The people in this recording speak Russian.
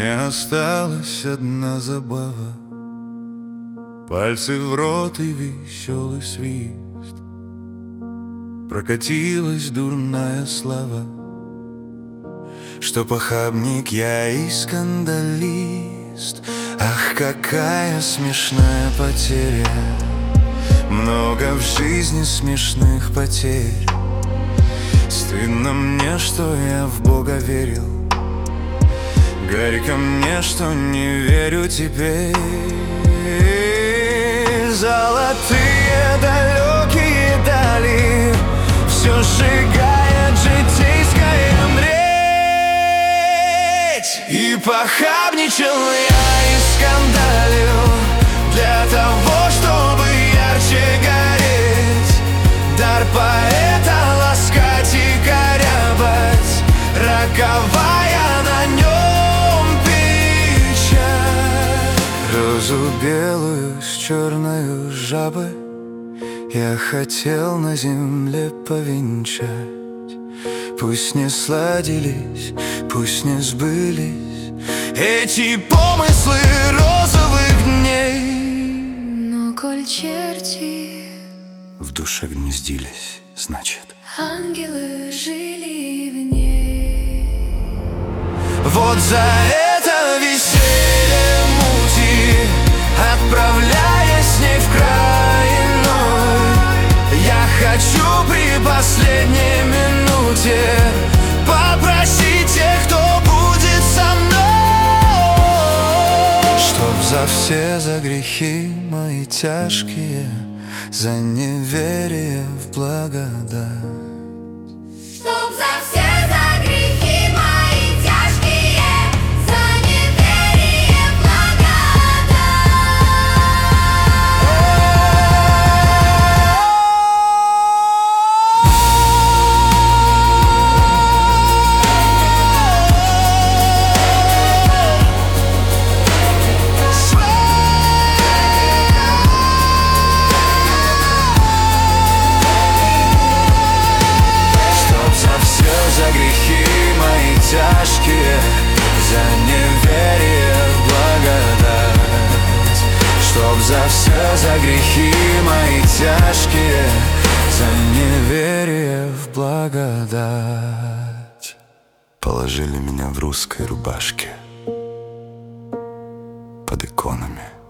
Мне осталась одна забава, пальцы в рот и веселый свист. Прокатилась дурная слава, что похабник я и скандалист. Ах, какая смешная потеря! Много в жизни смешных потерь. Стыдно мне, что я в Бога верил, горько мне, что не верю теперь. Золотые далекие дали все сжигает житейская мреть. И похабничал я и скандалил для того, чтобы ярче гореть. Дар поэта ласкать и корябать, роковая на нем печать. Розу белую с черною жабой я хотел на земле повенчать. Пусть не сладились, пусть не сбылись эти помыслы розовых дней, но коль черти в душе гнездились, значит, ангелы жили в ней. Вот за это веселье мути, отправляясь с ней в край иной, я хочу при последней минуте попросить тех, кто будет со мной, чтоб за все за грехи мои тяжкие, за неверие в благодать, Чтоб за все за грехи мои тяжкие, за неверие в тяжкие, за неверие в благодать. Чтоб за все за грехи мои тяжкие, за неверие в благодать. Положили меня в русской рубашке под иконами.